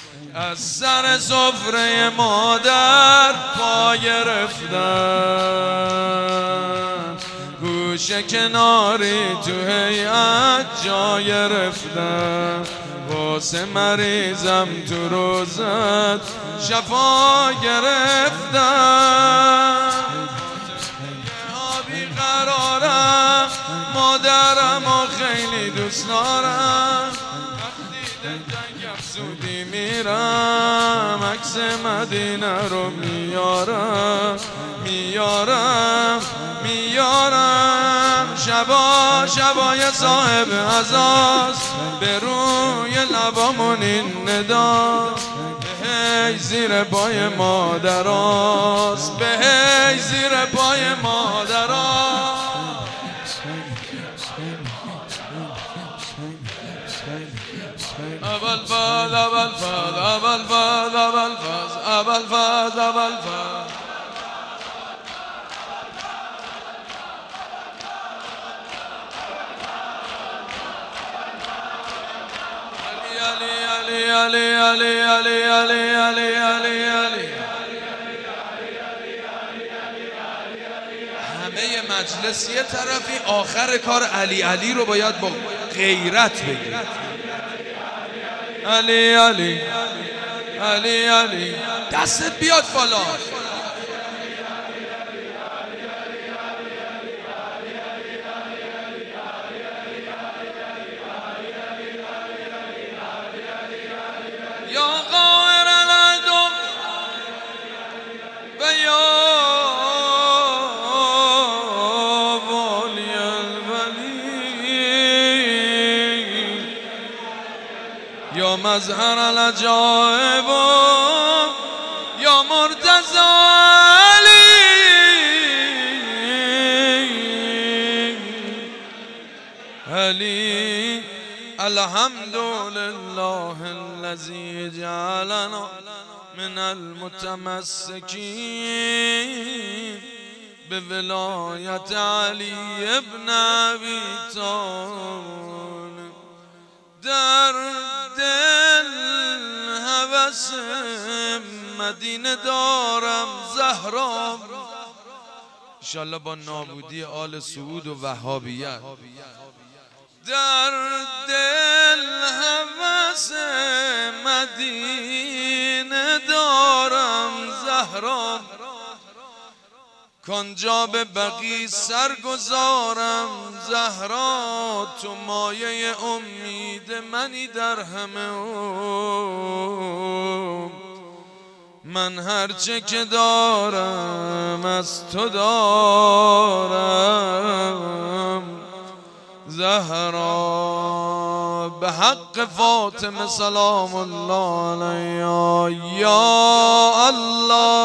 از سر سفره مادر پا گرفتن، گوشه کناری تو هیئت جا گرفتن، واسه مریضم تو روزت شفا گرفتن. آبی قرارم مادرم و خیلی دوست دارم، وقتی دلتنگ افسودی میرم عکس مدینه رو میارم شبای صاحب عزاست، به روی لبامون این ندا، هی زیر پای مادراست، به هی زیر پای مادراست. اول فاز اول فاز اول فاز اول فاز اول فاز اول فاز. علی علی علی علی علی علی علی علی. همه مجلس یه طرفی، آخر کار علی علی رو باید با غیرت بگید. علی علی علی علی. دستت بیاد بالا. یا قاهر العدو و یا والی الولی، یا مظهر العجائب یا مرتضی علی. علی الحمد لله الذي جعلنا من المتمسكين بولایت علی ابن ابی طالب. در دل هوس مدینه دارم زهرا، انشالله با نابودی آل سعود و وهابیت. در دل هوس مدینه دارم زهرا، کانجا به بقی سرگذارم زهرا. تو مایه امید منی در همه من هرچه که دارم از تو دارم زهرا. به حق فاطمه سلام الله علیها. یا الله